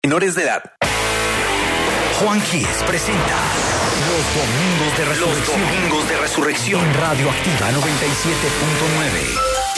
Menores de edad. Juan Quies presenta Los Domingos de Resurrección en Radioactiva 97.9.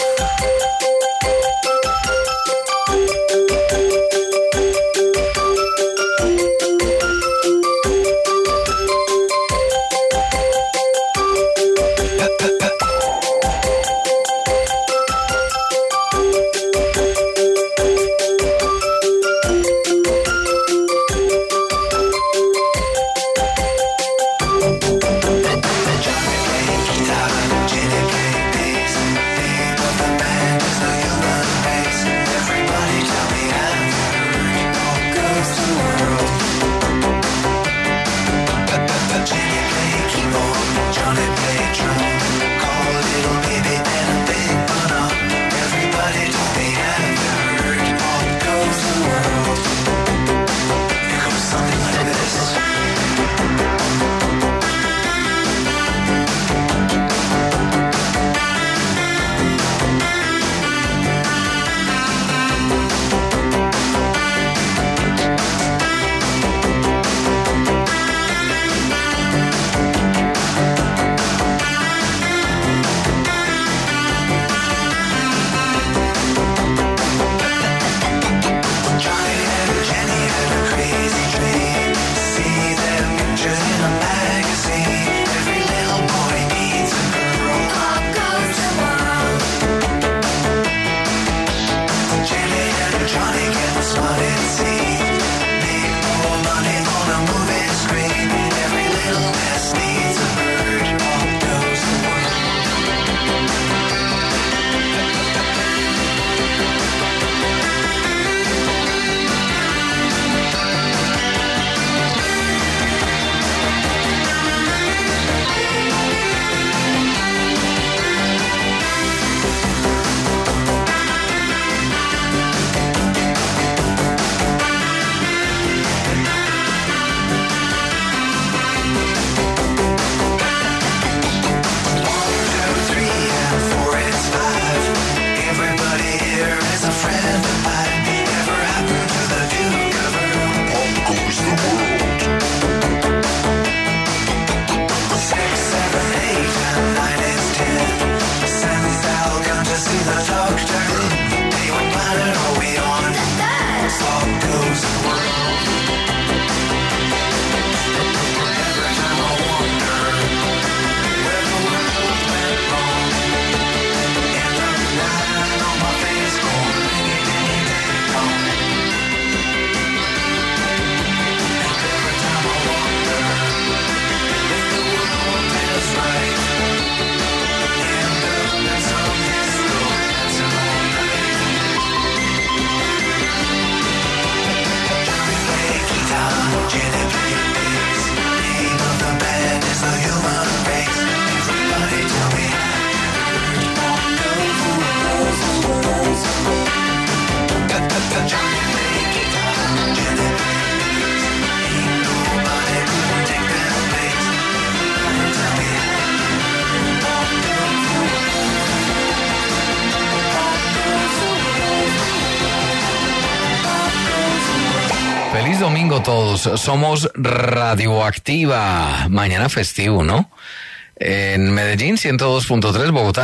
Feliz domingo todos, somos Radioactiva, mañana festivo, ¿no? En Medellín 102.3, Bogotá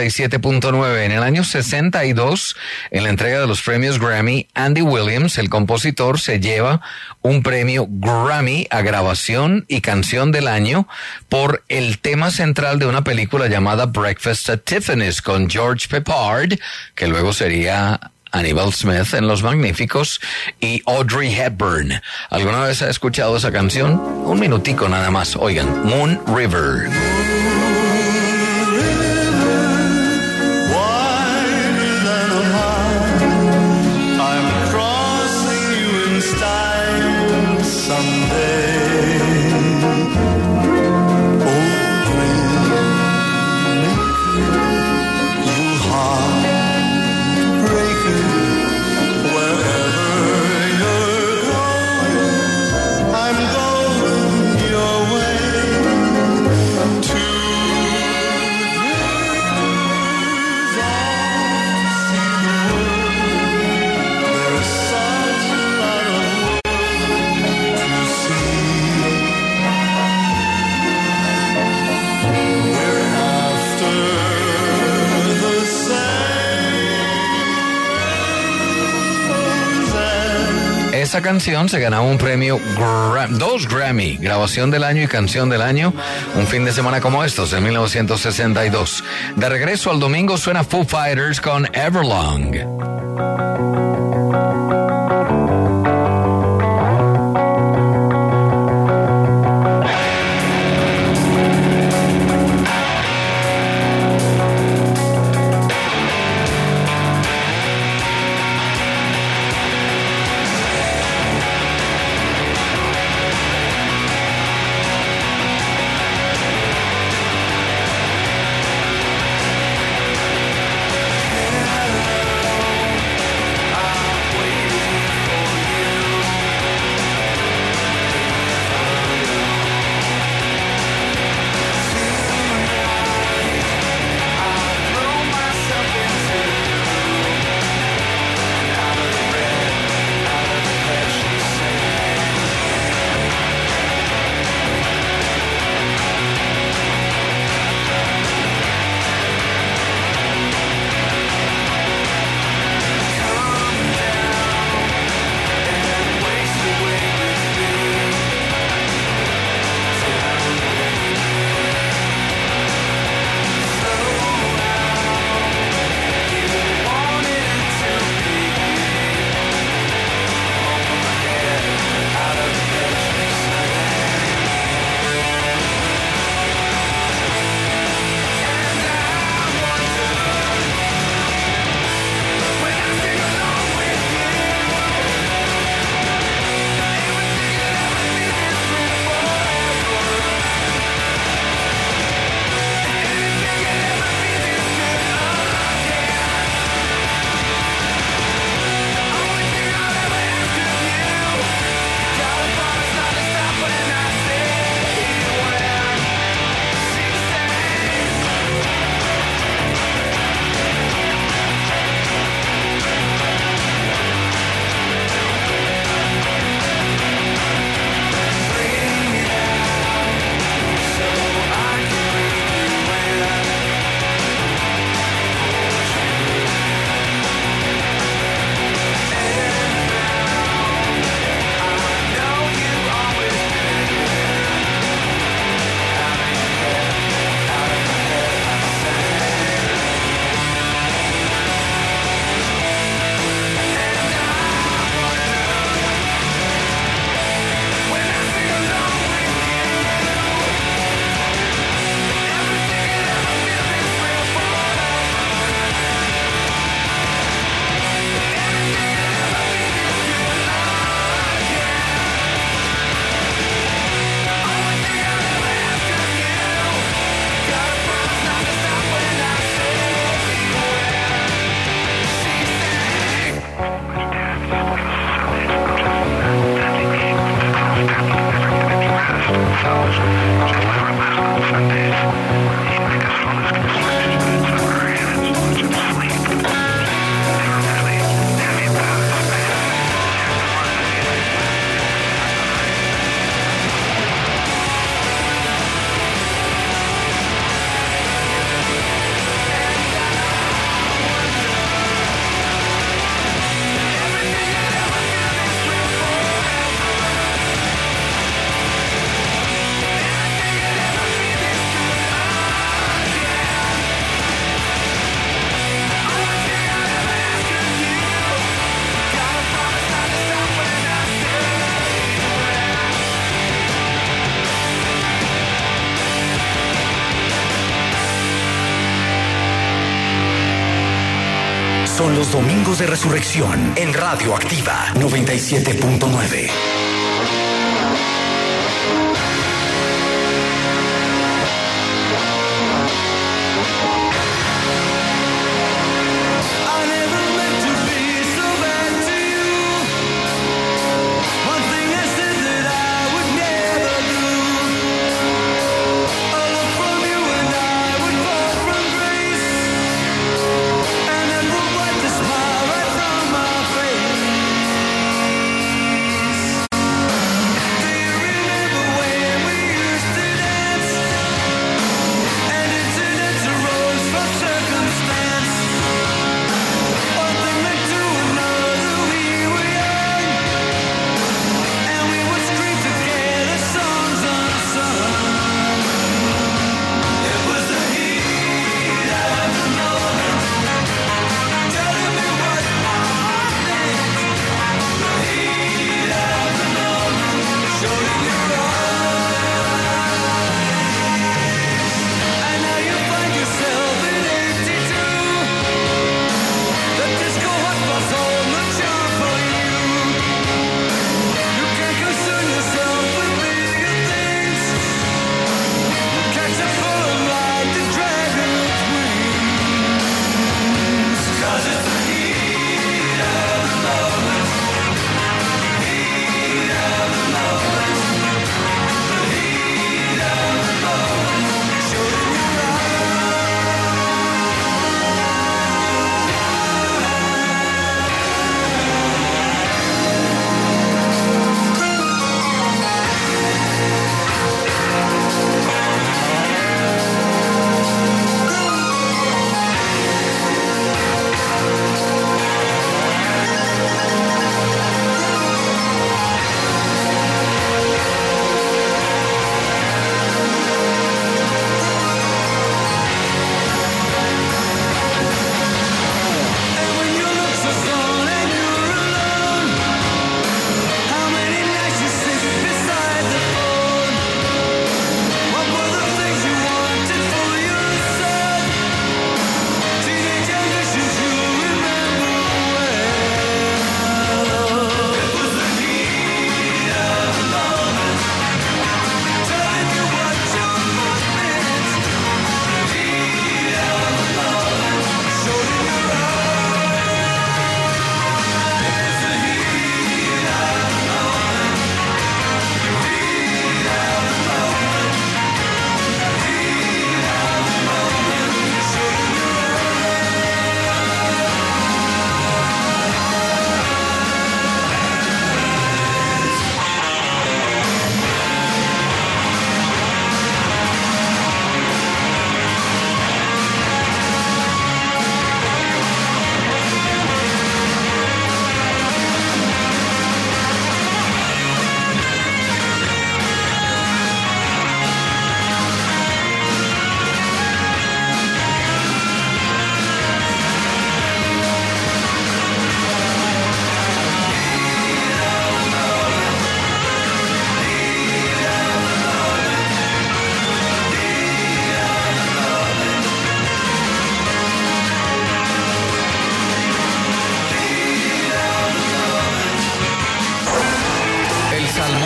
97.9. En el año 62, en la entrega de los premios Grammy, Andy Williams, el compositor, se lleva un premio Grammy a grabación y canción del año por el tema central de una película llamada Breakfast at Tiffany's con George Peppard, que luego sería Hannibal Smith en Los Magníficos, y Audrey Hepburn. ¿Alguna vez ha escuchado esa canción? Un minutico nada más. Oigan, Moon River. esa canción se ganaba un premio, 2 Grammy, grabación del año y canción del año, un fin de semana como estos, en 1962. De regreso al domingo suena Foo Fighters con Everlong. Son los domingos de resurrección en Radio Activa 97.9.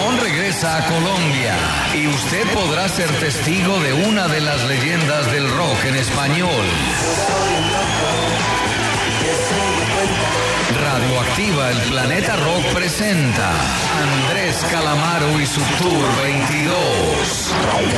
León regresa a Colombia y usted podrá ser testigo de una de las leyendas del rock en español. Radioactiva, el Planeta Rock presenta Andrés Calamaro y su Tour 22.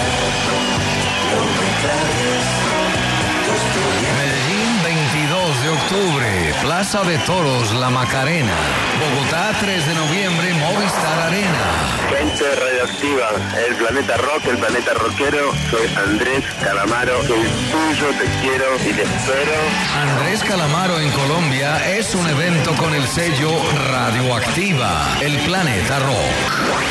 Medellín, 22 de octubre, Plaza de Toros, La Macarena. Bogotá, 3 de noviembre, Movistar Arena. Gente Radioactiva, el Planeta Rock, el Planeta Rockero. Soy Andrés Calamaro, soy tuyo, te quiero y te espero. Andrés Calamaro en Colombia es un evento con el sello Radioactiva, el Planeta Rock.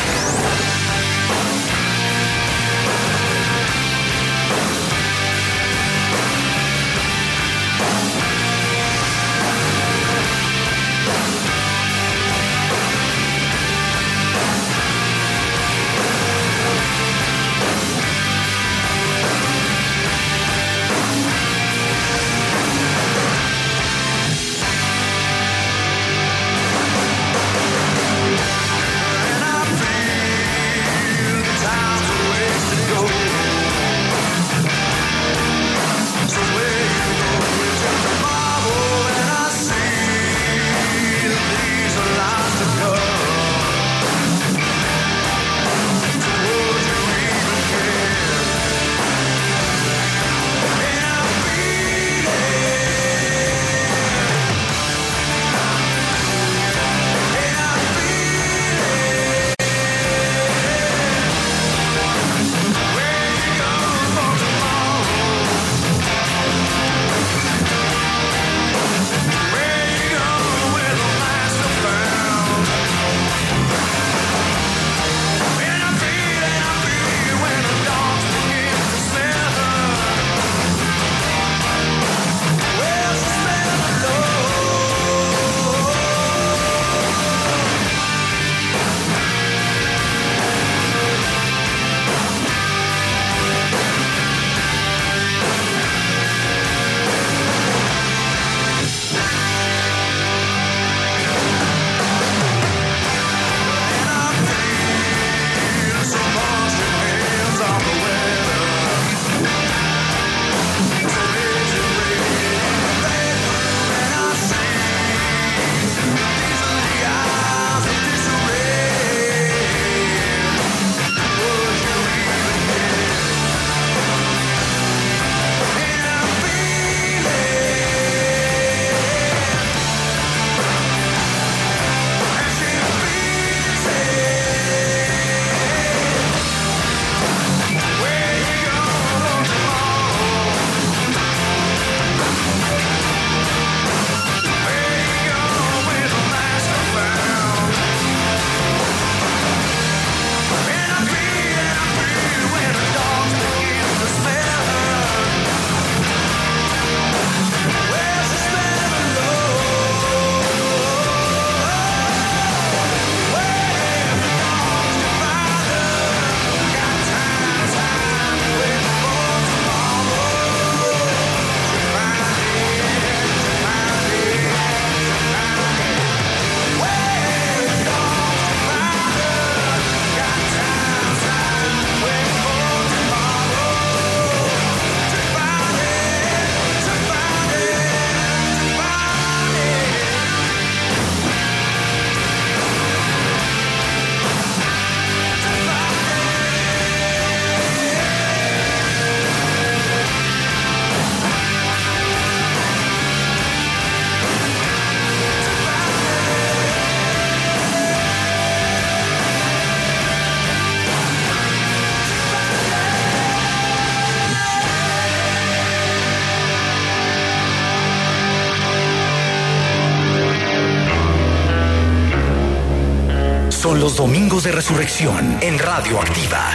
Son los domingos de resurrección en Radioactiva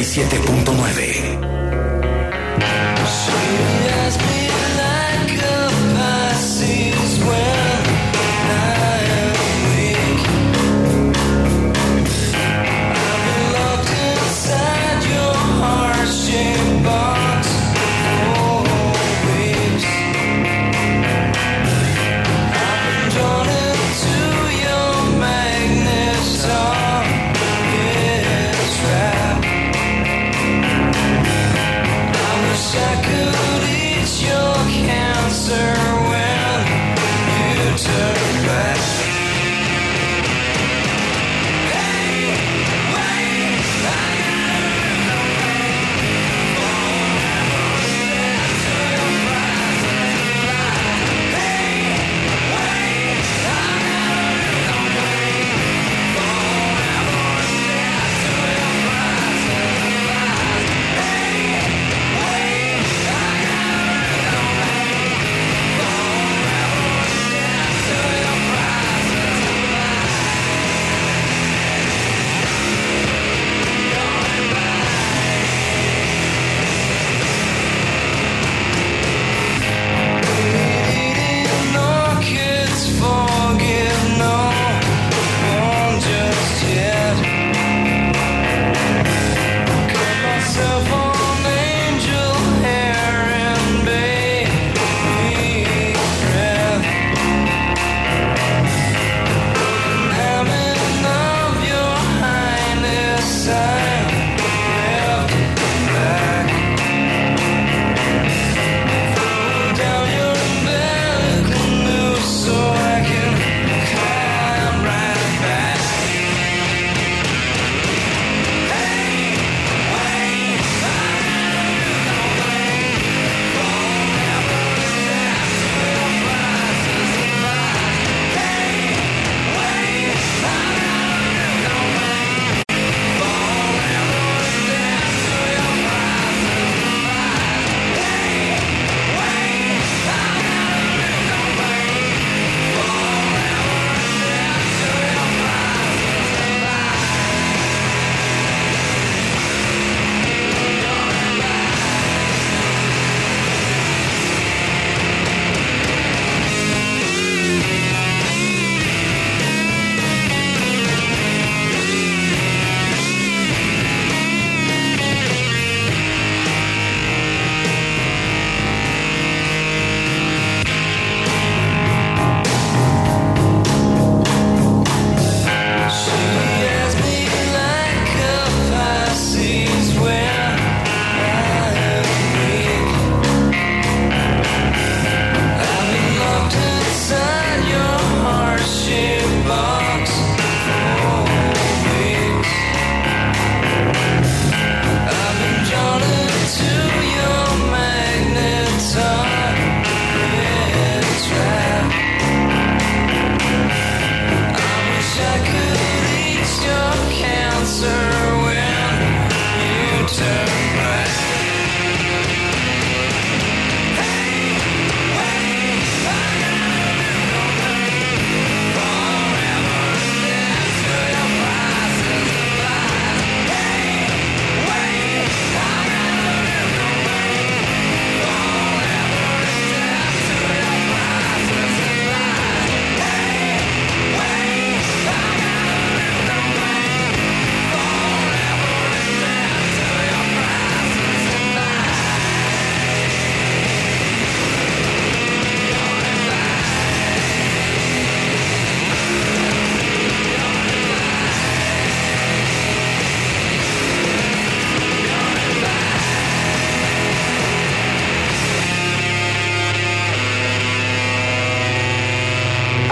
97.9. Yeah.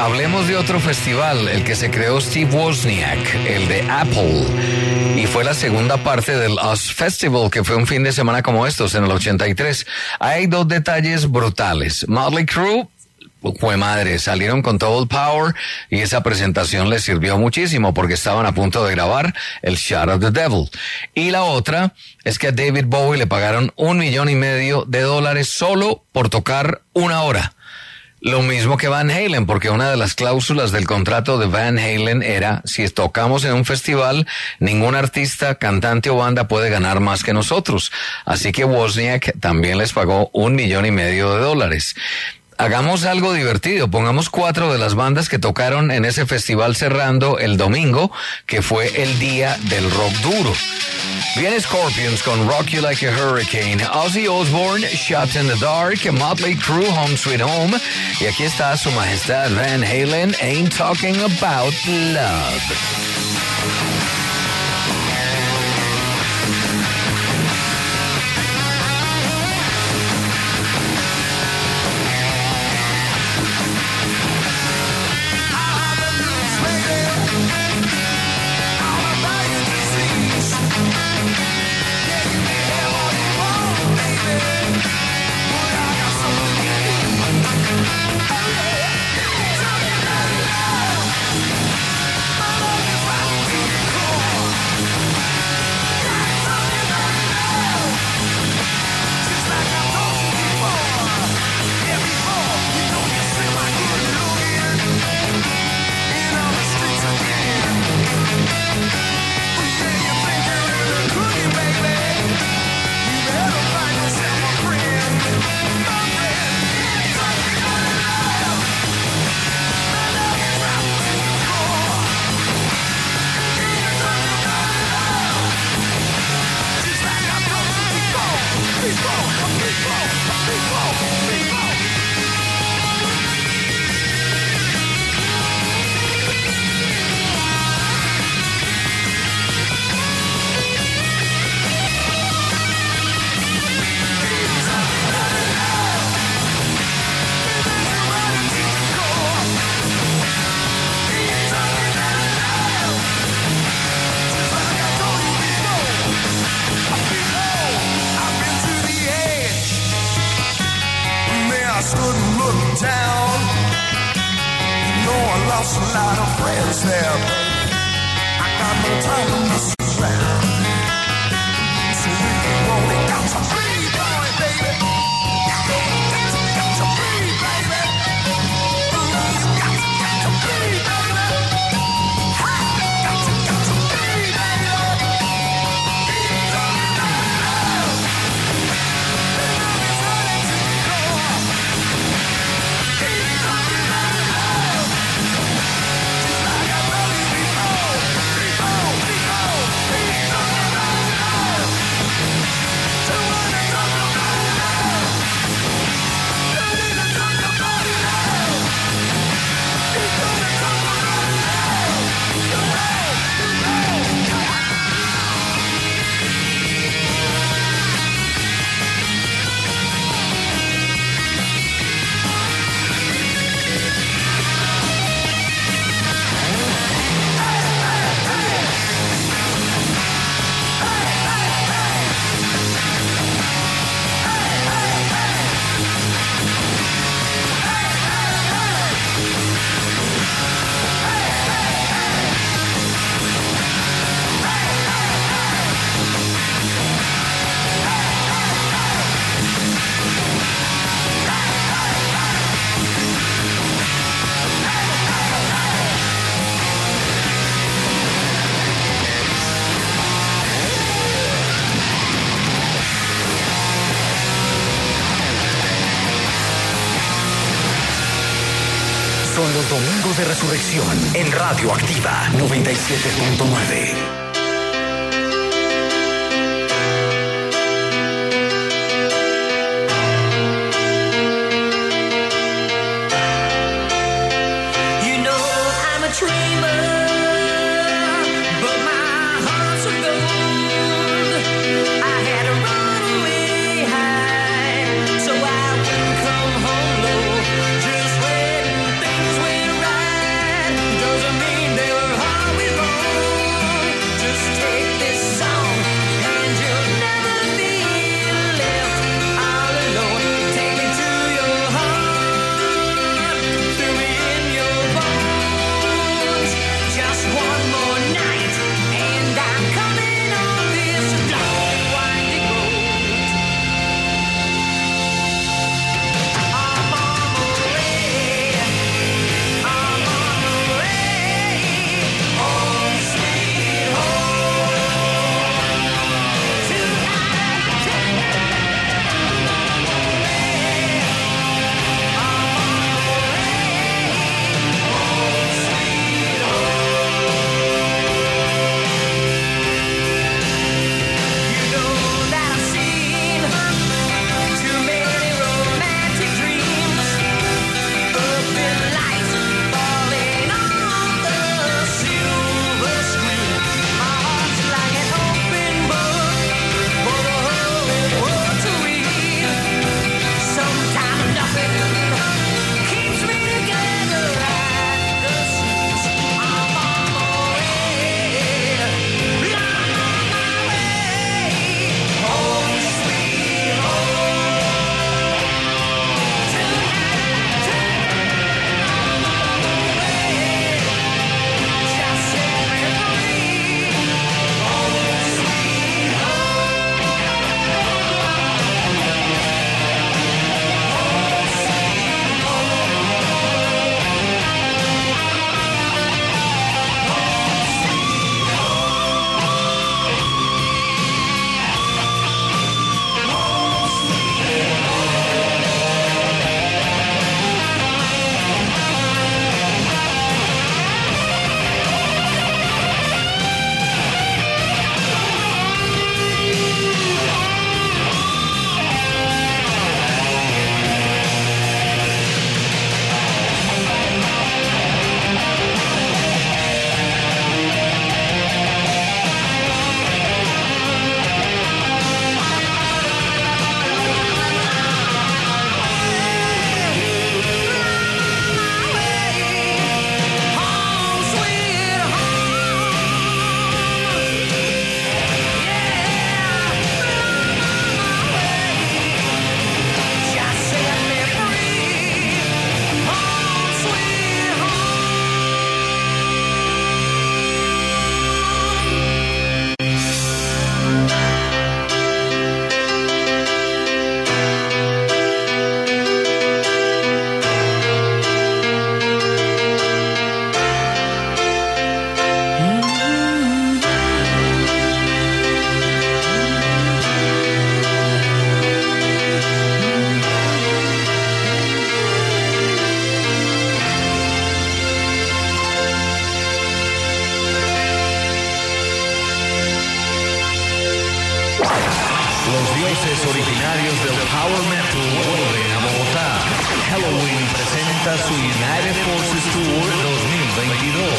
hablemos de otro festival, el que se creó Steve Wozniak, el de Apple. Y fue la segunda parte del Us Festival, que fue un fin de semana como estos, en el 83. Hay dos detalles brutales. Motley Crue, fue madre, salieron con todo el power y esa presentación les sirvió muchísimo porque estaban a punto de grabar el Shot of the Devil. Y la otra es que a David Bowie le pagaron $1.5 million solo por tocar 1 hora. Lo mismo que Van Halen, porque una de las cláusulas del contrato de Van Halen era, si tocamos en un festival, ningún artista, cantante o banda puede ganar más que nosotros. Así que Wozniak también les pagó $1.5 million. Hagamos algo divertido, pongamos 4 de las bandas que tocaron en ese festival cerrando el domingo, que fue el día del rock duro. Viene Scorpions con Rock You Like a Hurricane, Ozzy Osbourne, Shot in the Dark, Motley Crue, Home Sweet Home, y aquí está Su Majestad Van Halen, Ain't Talking About Love. Son los domingos de resurrección en Radio Activa 97.9. So I wouldn't come home low, just when things went right. dioses originarios del Power Metal vuelven a Bogotá. Halloween presenta su United Forces Tour 2022.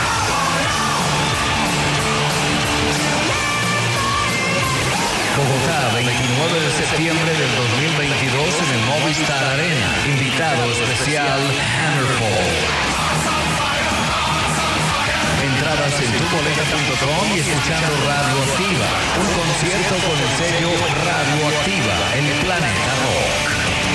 Bogotá, 29 de septiembre del 2022 en el Movistar Arena. Invitado especial, Hammerfall. Entradas en tuboleta.com y escuchando Radioactiva. Un concierto con el sello Radioactiva en el Planeta Rock.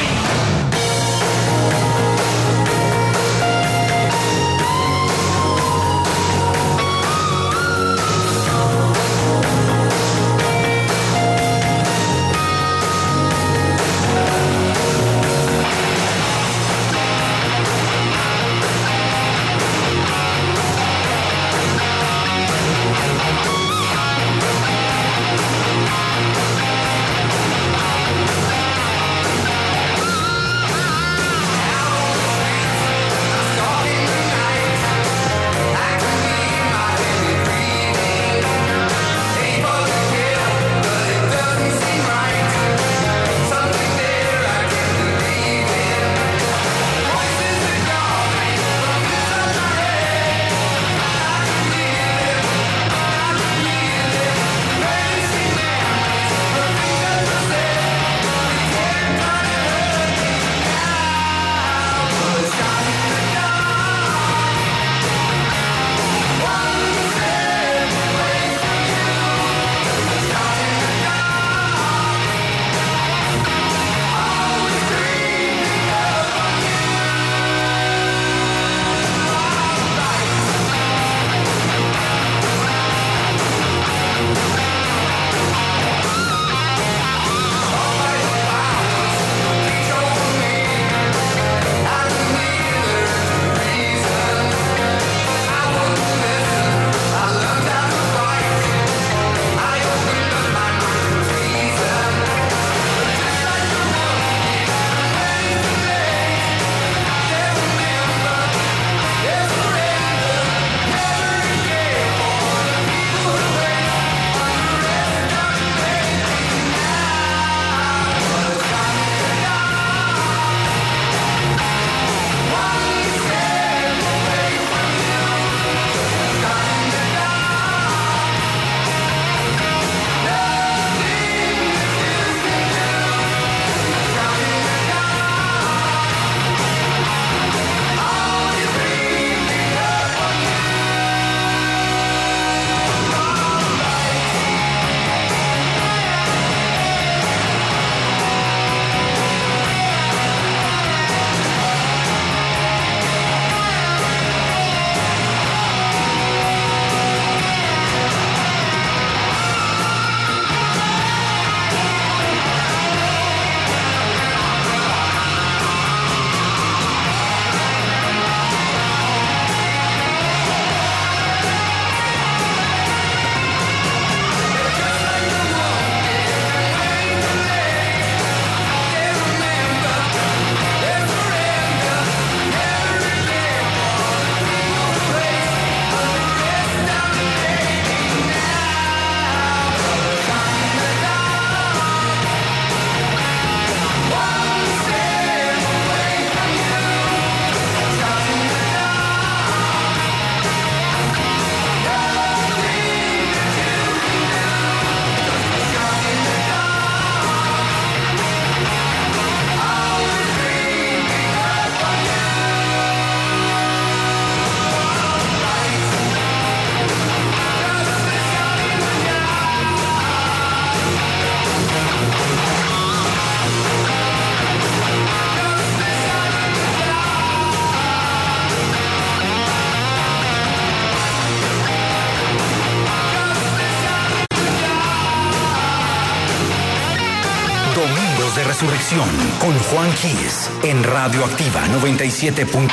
De Resurrección con Juan Gis en Radioactiva 97.9.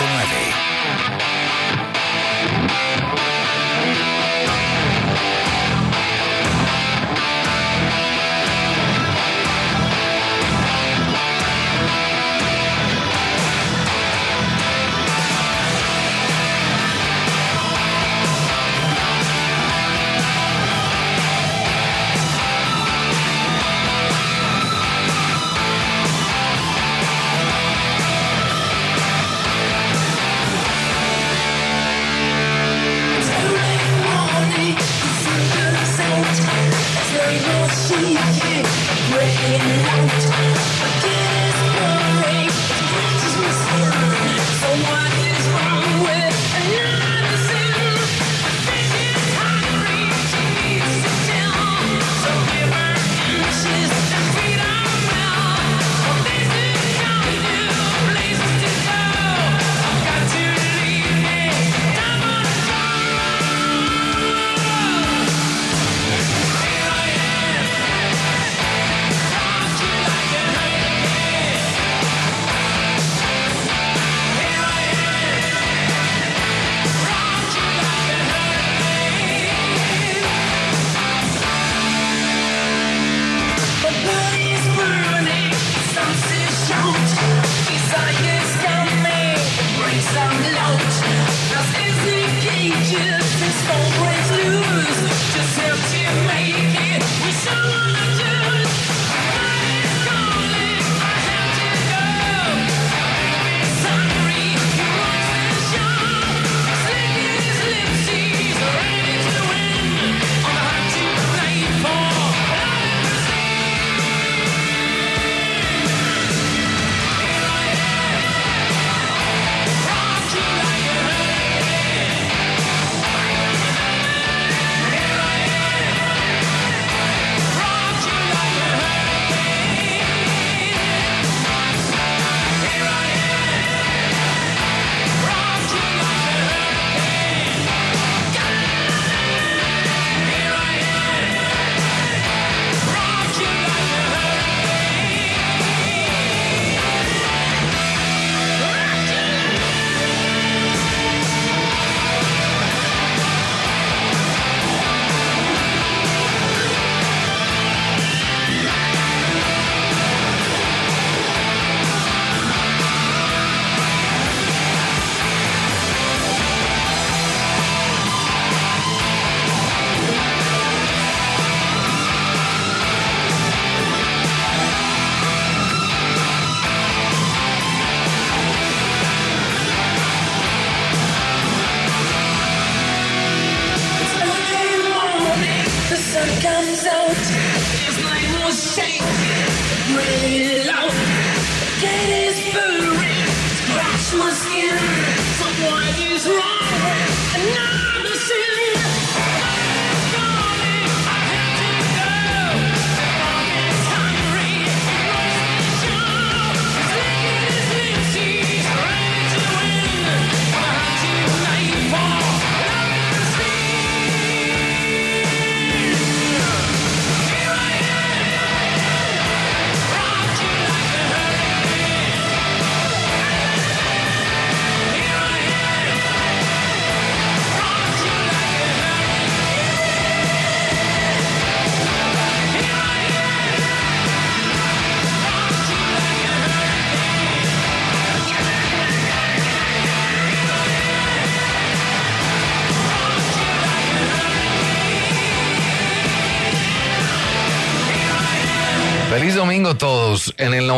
Feliz domingo todos. En el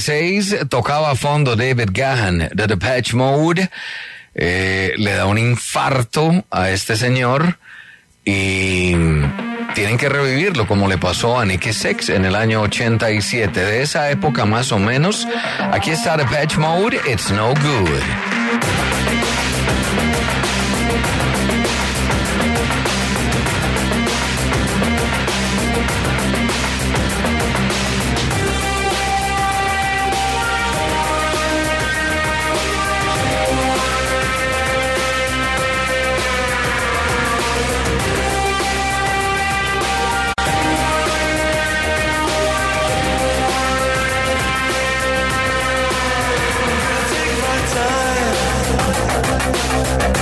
96 tocaba a fondo David Gahan de Depeche Mode. Le da un infarto a este señor y tienen que revivirlo, como le pasó a Nikki Sixx en el año 87. De esa época más o menos. Aquí está Depeche Mode, It's No Good. Time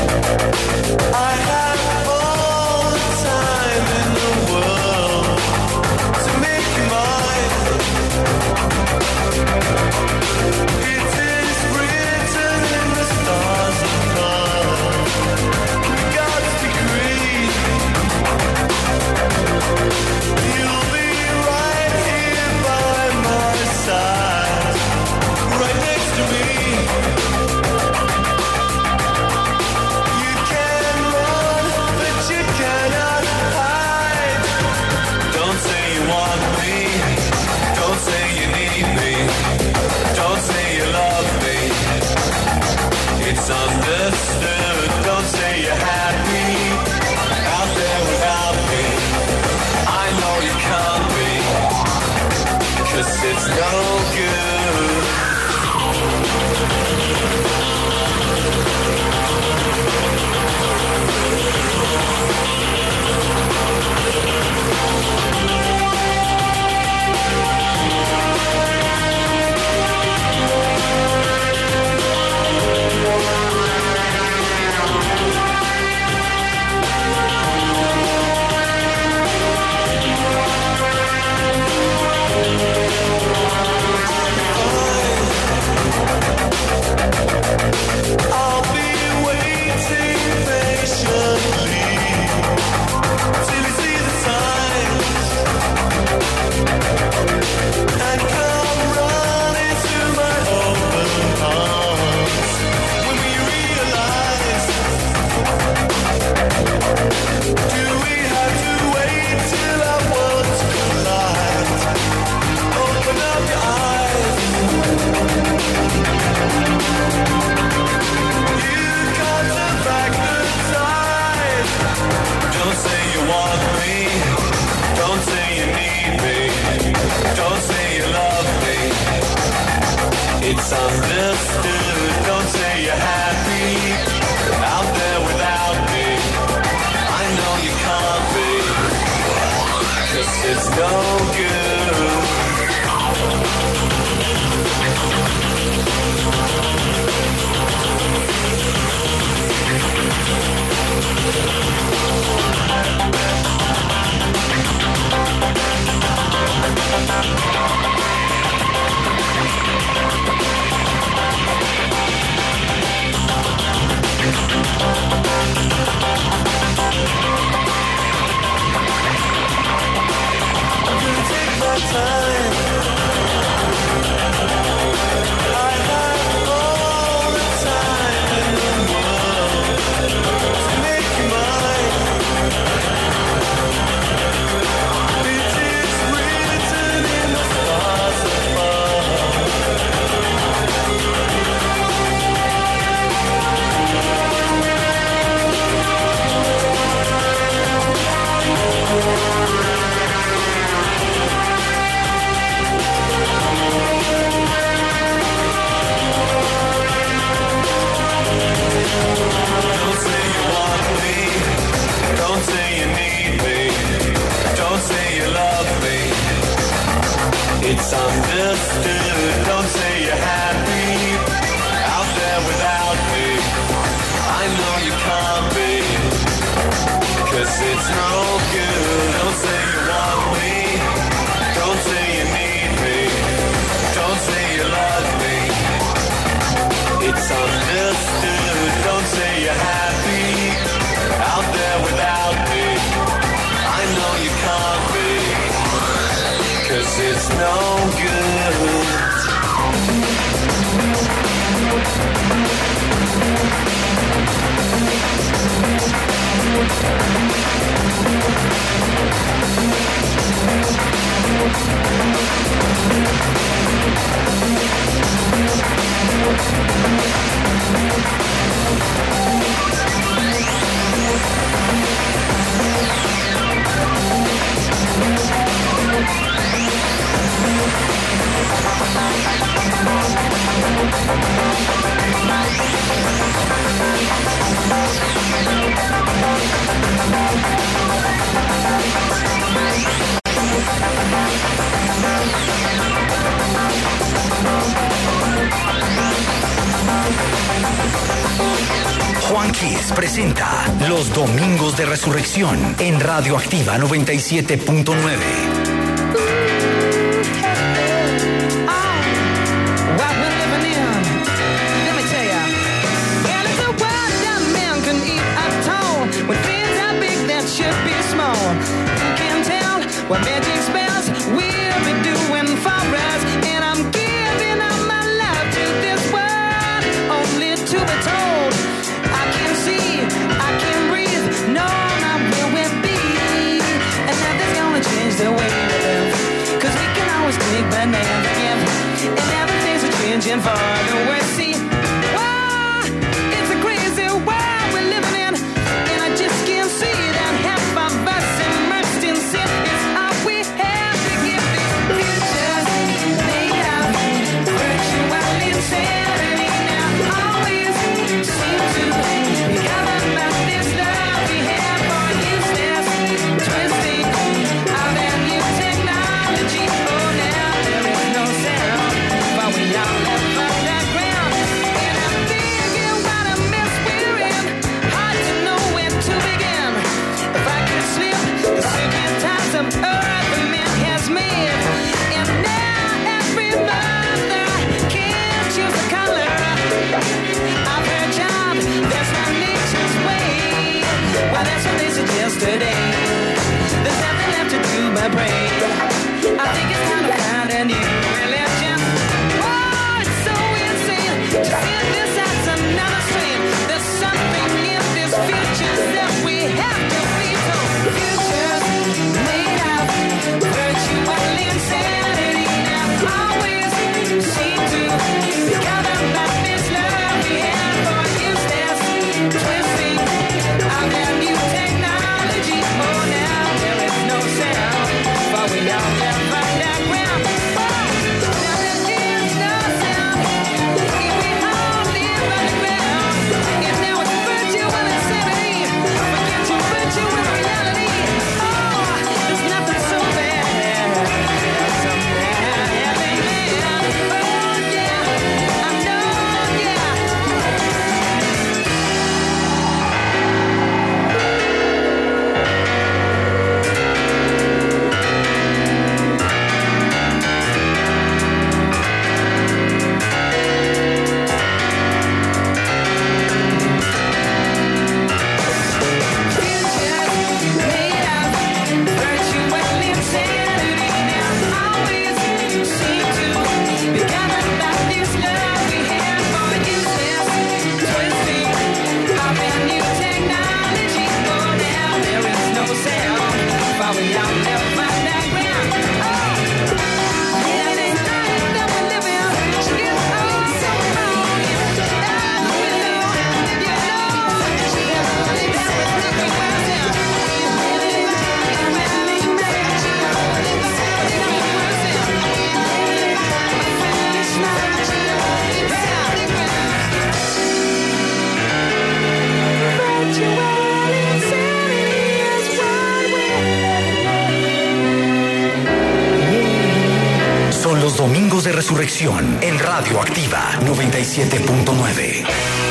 misunderstood. Don't say you're happy out there without me. I know you can't be, 'cause it's no good. Take my time. I have all the time in the world to make you mine. It is written in the stars above. Don't say you want me, don't say you need me, don't say you love me. It's understood. Don't say you're happy out there without me. I know you can't be, 'cause it's no good. Don't say you want me, don't say you need me, don't say you love me. It's understood. Don't say you're happy out there without me. I know you can't be, 'cause it's no good. Juan Kiss presenta Los Domingos de Resurrección en Radioactiva 97.9. What magic spells we'll be doing for us, and I'm giving up my love to this world, only to be told I can see, I can breathe, no, not where we'll be, and nothing's gonna change the way we live, 'cause we can always take but never give, and everything's changing for the worse. See, wow, it's a crazy world we're living in, and I just can't see that half of us immersed in sin is all we have to give these futures made of virtual insanity. Now always seem to be covered by this love we have for useless twisting of our new technology. Oh, now there is no sound, but we all live underground. Los domingos de resurrección en Radio Activa 97.9.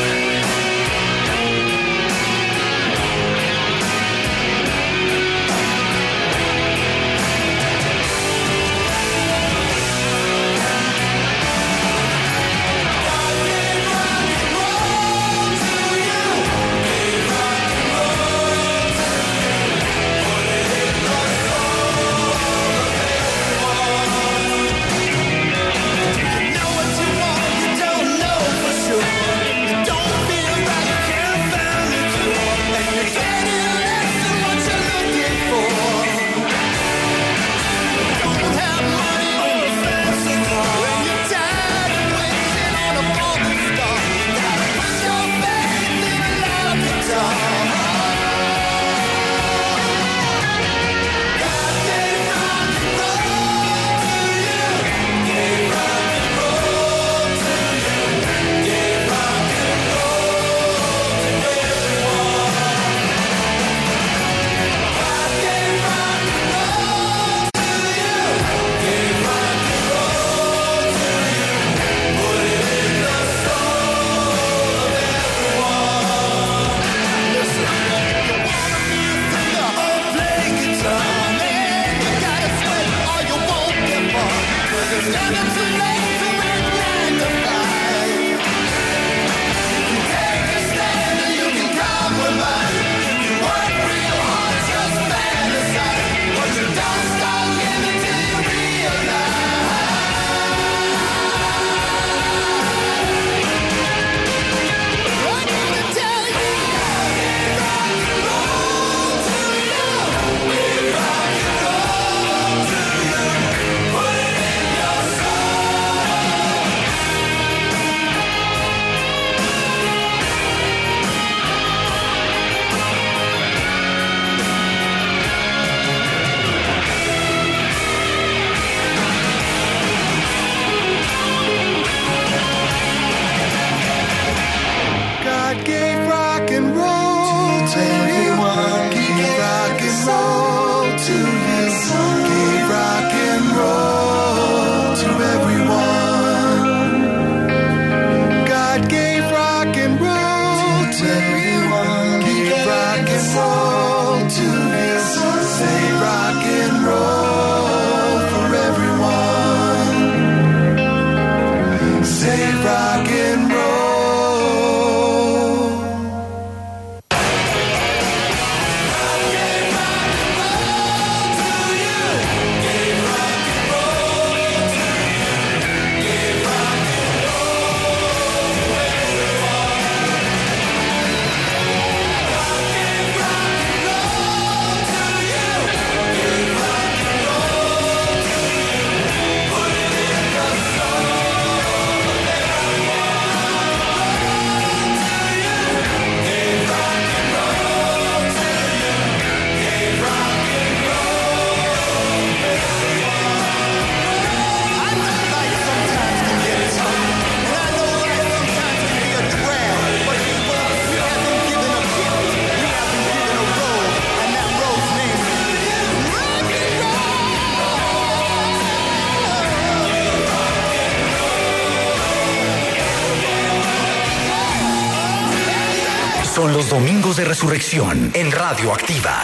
Son los domingos de resurrección en Radio Activa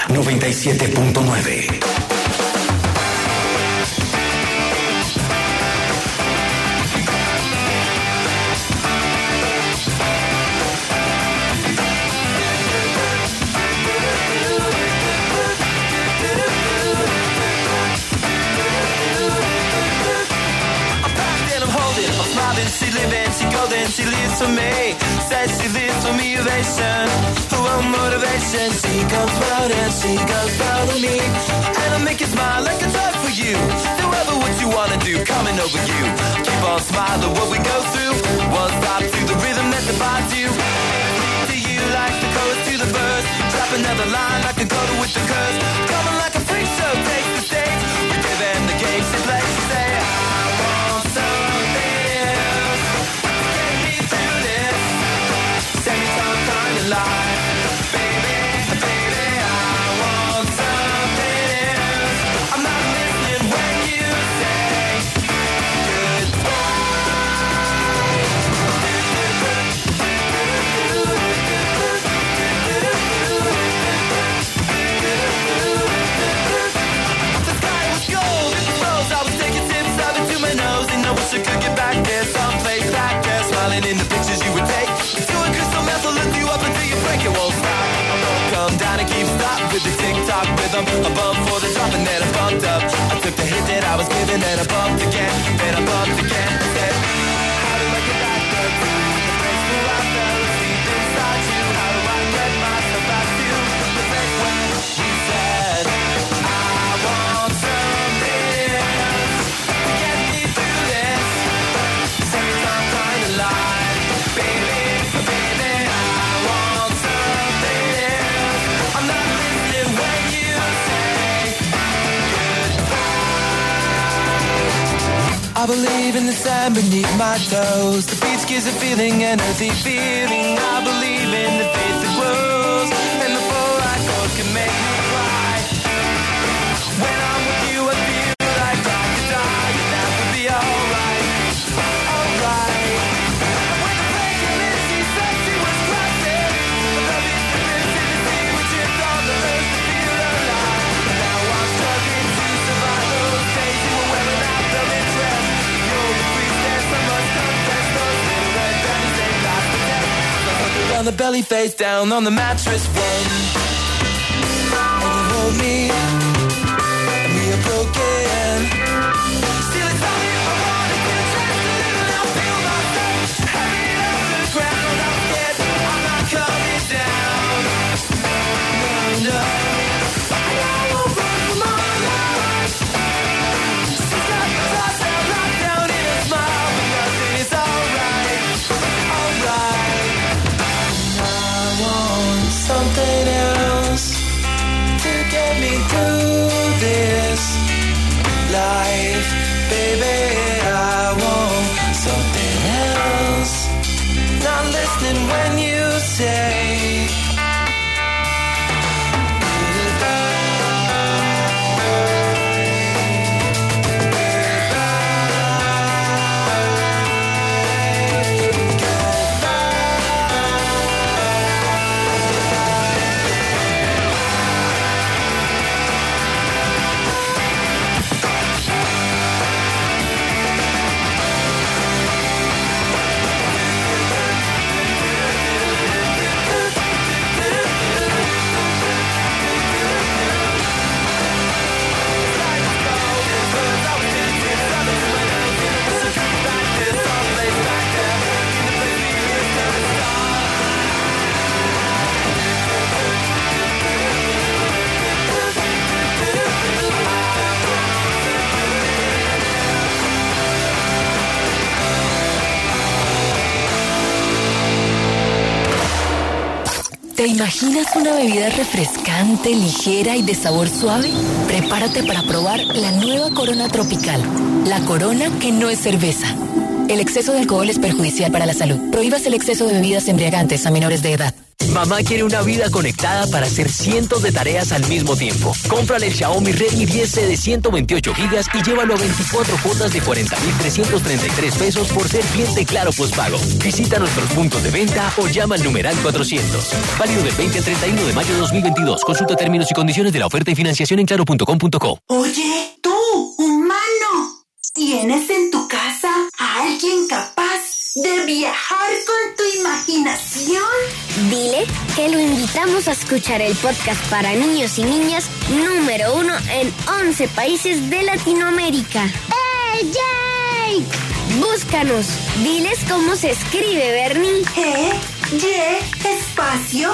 97.9. She living, she go then and she lives for me. Says she lives for motivation, for motivation. She comes round and she goes round to me, and I make you smile like a drug for you. Do ever what you wanna do, coming over you. Keep on smiling what we go through. One stop to the rhythm that divides you. To you like the chorus to the verse. Drop another line like a coda with the curse. Coming like a freak show, take the stage. We give them the game she plays. She say, I want something else to get me through this. Send me some kind of life, baby, baby. I want something else. I'm not listening when you say goodbye. The sky was gold, it was rose. I was taking sips of it to my nose, and I wish I could get back there, someplace back there, smiling in the pictures you would take. To a crystal method, lift you up until you break, it won't stop. I won't come down and keep stop with the tick-tock rhythm. I bumped for the drop and then I bumped up. I took the hit that I was given and I bumped again, then I bumped again. Said, how do I get back there to the place where I fell asleep inside you? How do I get myself back to the place where we said, I want something else to get me through this. Send me some kind of light, baby, baby. I want something else. I'm not listening when you say goodbye. I believe in the sand beneath my toes. The beach gives a feeling, an earthy feeling. I believe in the faith that grows, and the four-eyed ghost can make me cry. When I'm with you, I feel like I could die, and that would be alright, alright. When the breaking Missy said she was crossing, the love is the infinity, which is all the earth to feel alive. Now I'm struggling to survive those days you were wearing out the interest. You're the priestess, I must confess, those little red panties ain't lost the test. So I put on the belly, face down on the mattress, one, and you hold me, and we are broken. Still it's all you, I wanna get just a little, now feel myself heavy off the ground. I'm scared, I'm not coming down. No, no, I won't run for my life. She's got the toss out locked down in a smile, but nothing is alright, alright. I want something else to get me through this life, baby. I want something else. Not listening when you say ¿Te imaginas una bebida refrescante, ligera y de sabor suave? Prepárate para probar la nueva Corona Tropical. La Corona que no es cerveza. El exceso de alcohol es perjudicial para la salud. Prohíbas el exceso de bebidas embriagantes a menores de edad. Mamá quiere una vida conectada para hacer cientos de tareas al mismo tiempo. Cómprale el Xiaomi Redmi 10C de 128 gigas y llévalo a 24 cuotas de 40,333 pesos por ser cliente Claro Postpago. Visita nuestros puntos de venta o llama al numeral 400. Válido del 20 al 31 de mayo de 2022. Consulta términos y condiciones de la oferta y financiación en claro.com.co. Oye, tú, humano, ¿tienes en tu casa a alguien capaz de viajar con tu imaginación? Dile que lo invitamos a escuchar el podcast para niños y niñas número 1 en 11 países de Latinoamérica. ¡Hey, Jake! Búscanos. Diles cómo se escribe, Bernie. G-Y-J-A-K-E.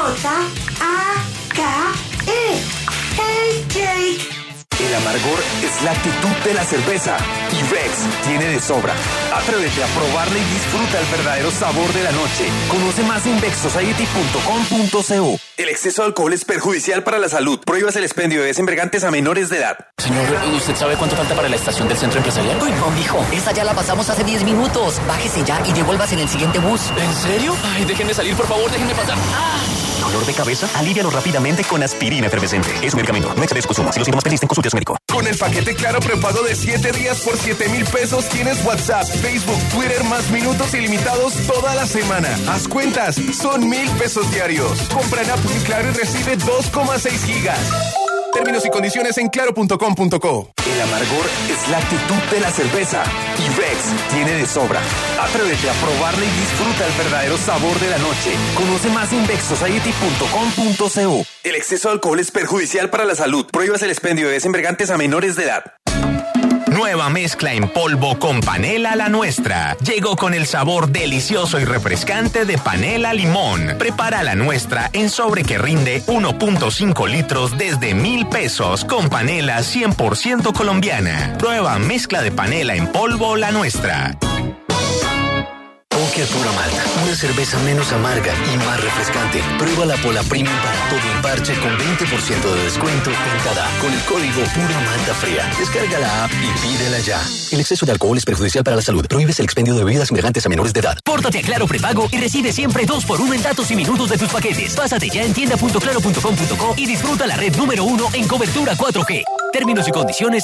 Hey, Jake. El amargor es la actitud de la cerveza y Rex tiene de sobra. Atrévete a probarla y disfruta el verdadero sabor de la noche. Conoce más en vexsociety.com.co. El exceso de alcohol es perjudicial para la salud. Prohíbas el expendio de bebidas embriagantes a menores de edad. Señor, ¿usted sabe cuánto falta para la estación del centro empresarial? Uy, no, mijo, esa ya la pasamos hace 10 minutos. Bájese ya y devuélvase en el siguiente bus. ¿En serio? Ay, déjenme salir, por favor, déjenme pasar. ¿Dolor de cabeza? Alívialo rápidamente con aspirina efervescente. Es un medicamento. No excede su consumo. Si los síntomas persisten, consulte a su médico. Con el paquete Claro prepago de 7 días por 7,000 pesos tienes WhatsApp, Facebook, Twitter más minutos ilimitados toda la semana. Haz cuentas, son 1,000 pesos diarios. Compra en App Mi Claro y recibe 2,6 gigas. Términos y condiciones en claro.com.co. El amargor es la actitud de la cerveza y Rex tiene de sobra. Atrévete a probarla y disfruta el verdadero sabor de la noche. Conoce más en vexsociety.com.co. El exceso de alcohol es perjudicial para la salud. Prohíbas el expendio de bebidas embriagantes a menores de edad. Nueva mezcla en polvo con panela La Nuestra. Llegó con el sabor delicioso y refrescante de panela limón. Prepara La Nuestra en sobre que rinde 1.5 litros desde 1,000 pesos con panela 100% colombiana. Prueba mezcla de panela en polvo La Nuestra. Onkyo Pura Malta, una cerveza menos amarga y más refrescante. Prueba la Pola Premium para todo el parche con 20% de descuento en cada con el código Pura Malta Fría. Descarga la app y pídela ya. El exceso de alcohol es perjudicial para la salud. Prohíbes el expendio de bebidas embriagantes a menores de edad. Pórtate a Claro Prepago y recibe siempre 2x1 en datos y minutos de tus paquetes. Pásate ya en tienda.claro.com.co y disfruta la red número 1 en cobertura 4G. Términos y condiciones